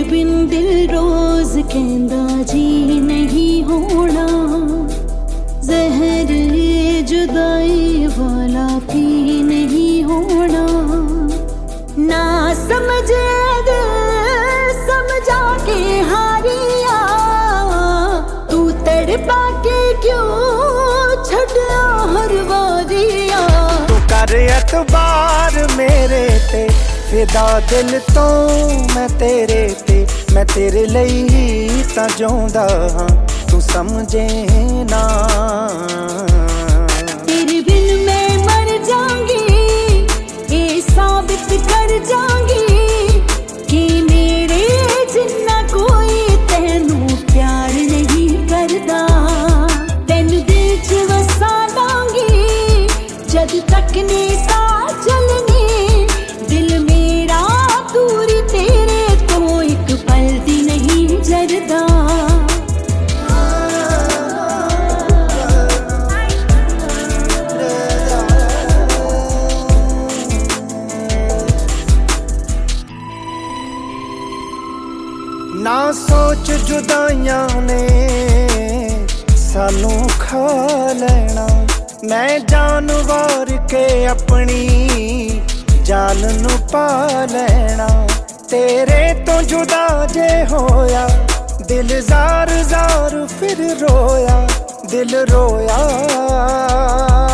बिन दिल रोज कहंदा जी नहीं होना, जहर जुदाई वाला भी नहीं होना। ना समझे समझा के हारिया, तू तड़पा के क्यों छड़ा हर वारिया। तू कर एतबार मेरे ते, फिदा दिल तो मैं तेरे ते, मैं तेरे ਲਈ ही ਤਾਂ ਜਿਉਂਦਾ ਹਾਂ, तू समझे ना। तेरे बिन मैं मर जाऊंगी, ये साबित कर जाऊंगी कि मेरे जिन्ना कोई तेनू प्यार नहीं करदा। तेनू दिल च वसा लांगी जद तक ने साथ चलने, दिल मेरा दूरी तेरे तो एक पल दी नहीं जरदा। ना सोच जुदाइयां ने सानू खा लेना, मैं जान वार के अपनी जान नू पा लेना। तेरे तो जुदा जे होया दिल जार जार फिर रोया, दिल रोया।